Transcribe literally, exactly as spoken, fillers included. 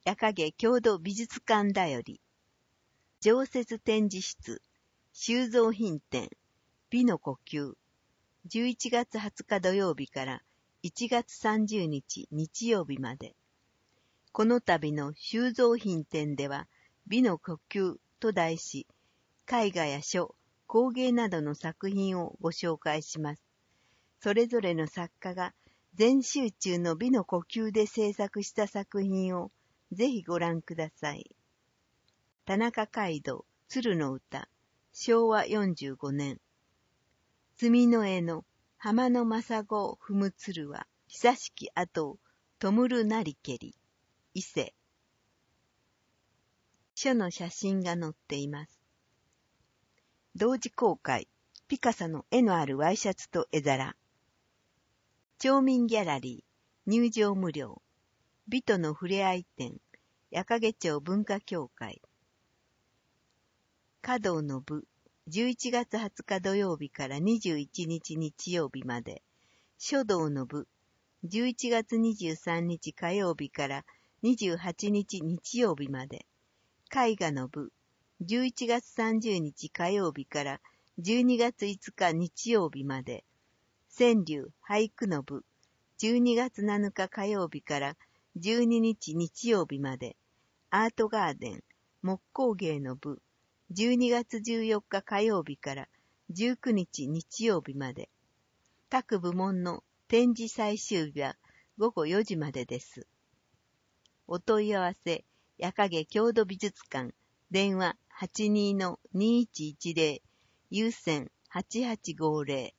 夜影郷土美術館だより、常設展示室、収蔵品展、美の呼吸、じゅういちがつはつか土曜日からいちがつさんじゅうにち日曜日まで。この度の収蔵品展では、美の呼吸と題し、絵画や書、工芸などの作品をご紹介します。それぞれの作家が全集中の美の呼吸で制作した作品をぜひご覧ください。田中街道、鶴の歌、しょうわよんじゅうごねん。墨の絵の浜のまさごを踏む鶴は、久しき後を弔るなりけり、伊勢。書の写真が載っています。同時公開、ピカソの絵のあるワイシャツと絵皿。町民ギャラリー、入場無料。美とのふれあい展、夜影町文化協会。華道の部、じゅういちがつはつか土曜日からにじゅういちにち日曜日まで。書道の部、じゅういちがつにじゅうさんにち火曜日からにじゅうはちにち日曜日まで。絵画の部、じゅういちがつさんじゅうにち火曜日からじゅうにがついつか日曜日まで。川柳俳句の部、じゅうにがつなのか火曜日からじゅうににち日曜日まで。アートガーデン木工芸の部、じゅうにがつじゅうよっか火曜日からじゅうくにち日曜日まで。各部門の展示最終日はごごよじまでです。お問い合わせ、夜影郷土美術館、電話 はちにーのにいちいちぜろ、有線はちはちごぜろ。